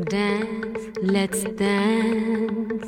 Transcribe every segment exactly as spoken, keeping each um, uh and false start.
dance, let's dance.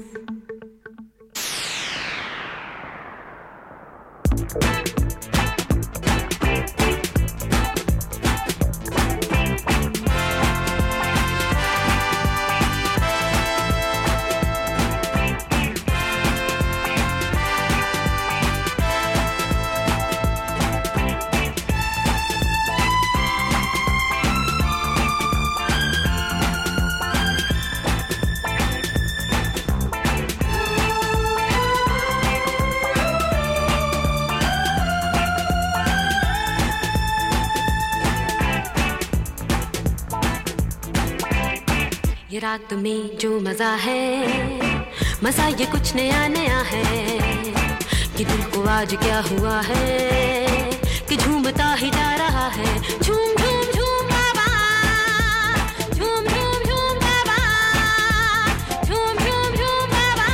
ये रात में जो मजा है, मजा ये कुछ नया नया है। कि दिल को आज क्या हुआ है कि झूमता ही जा रहा है। झूम झूम झूम बाबा, झूम झूम झूम बाबा, झूम झूम झूम बाबा।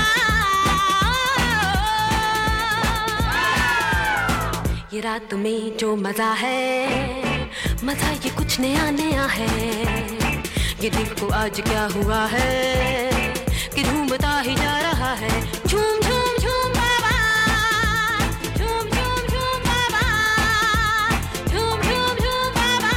ये रात में जो मजा है, मजा ये कुछ नया नया है। ये दिल को आज क्या हुआ है कि झूमता ही जा रहा है। झूम झूम झूम बाबा, झूम झूम झूम बाबा, झूम झूम झूम बाबा।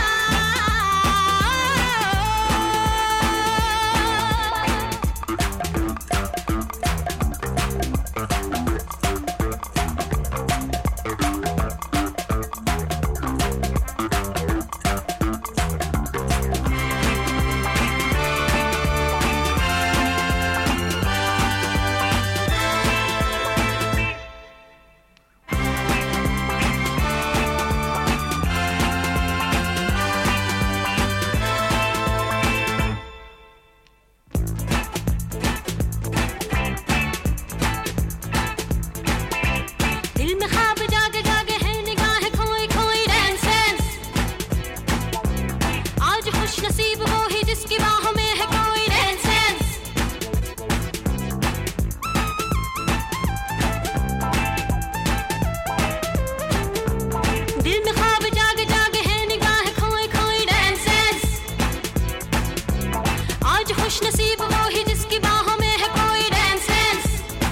नसीब वो ही जिसकी बाहों में है कोई डांस सेंस।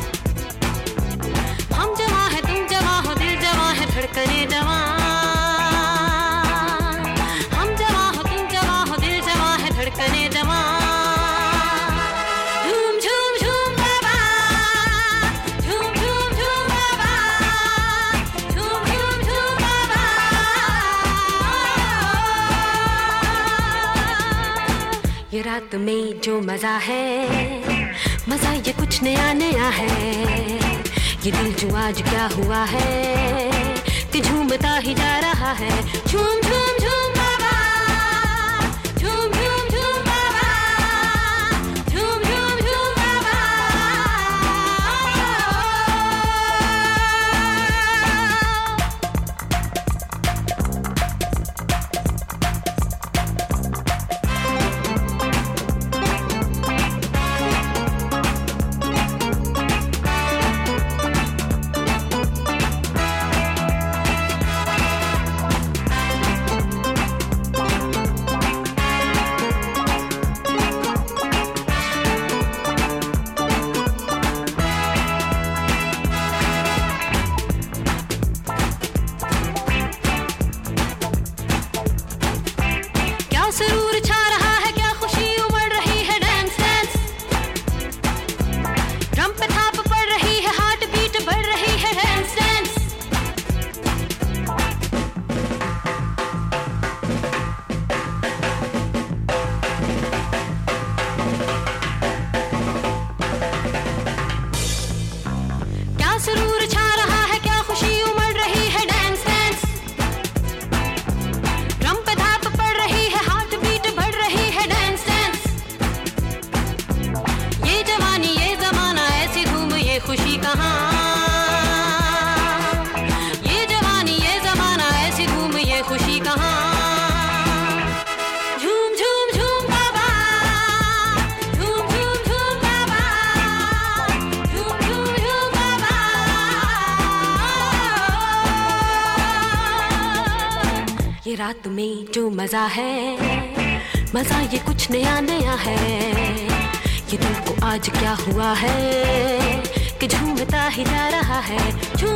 हम जवां है तुम जवां हो, दिल जवां है धड़कने जवां। हम जवां हो तुम जवां हो, दिल जवां है धड़कने जवां। झूम झूम झूम बाबा, झूम झूम झूम बाबा, झूम झूम झूम बाबा। ये रात में जो मजा है, मजा ये कुछ नया नया है। ये दिल जो आज क्या हुआ है कि झूमता ही जा रहा है। झूम झूम झूम बाबा, झूम झूम झूम बाबा, झूम झूम झूम बाबा। सुरूर छा रहा है, क्या खुशी उमड़ रही है। डांस डांस ड्रम पे थाप पड़ रही है, हार्ट बीट बढ़ रही है। डांस डांस क्या सुरूर छा रहा है, क्या खुशी उमड़ रही है। डांस डांस ड्रम पे थाप पड़ रही है, बढ़ रही है। डांस डांस ये जवानी ये जमाना, ऐसी धूम ये खुशी कहाँ। ये जवानी ये जमाना, ऐसी धूम ये खुशी कहाँ। झूम झूम झूम बाबा, झूम झूम झूम बाबा, झूम झूम झूम बाबा। ये रात में जो मजा है, मजा ये कुछ नया नया है, ये दिल को आज क्या हुआ है कि झूमता ही जा रहा है।